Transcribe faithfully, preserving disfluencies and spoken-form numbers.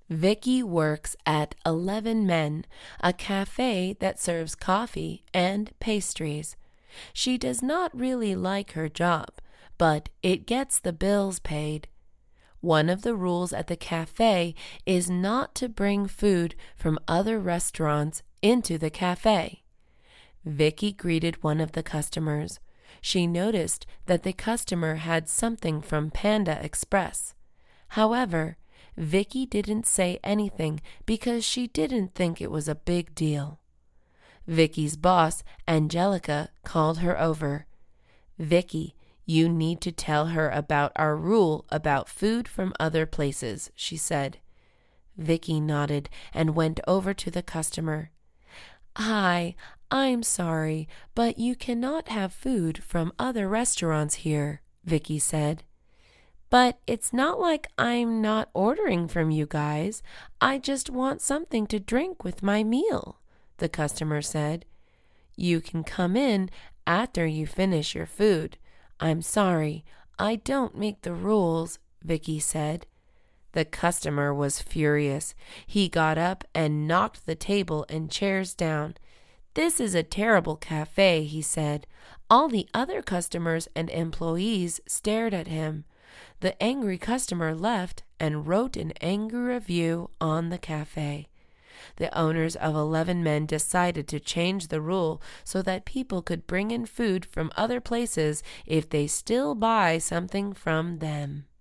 Vicky works at Eleven Men, a cafe that serves coffee and pastries. She does not really like her job, but it gets the bills paid. One of the rules at the cafe is not to bring food from other restaurants into the cafe. Vicky greeted one of the customers. She noticed that the customer had something from Panda Express. However, Vicky didn't say anything because she didn't think it was a big deal. Vicky's boss, Angelica, called her over. "Vicky, you need to tell her about our rule about food from other places," she said. Vicky nodded and went over to the customer. "Hi, I'm sorry, but you cannot have food from other restaurants here," Vicky said. "But it's not like I'm not ordering from you guys. I just want something to drink with my meal," the customer said. "You can come in after you finish your food. I'm sorry, I don't make the rules," Vicky said. The customer was furious. He got up and knocked the table and chairs down. "This is a terrible cafe," he said. All the other customers and employees stared at him. The angry customer left and wrote an angry review on the cafe. The owners of Eleven Men decided to change the rule so that people could bring in food from other places if they still buy something from them.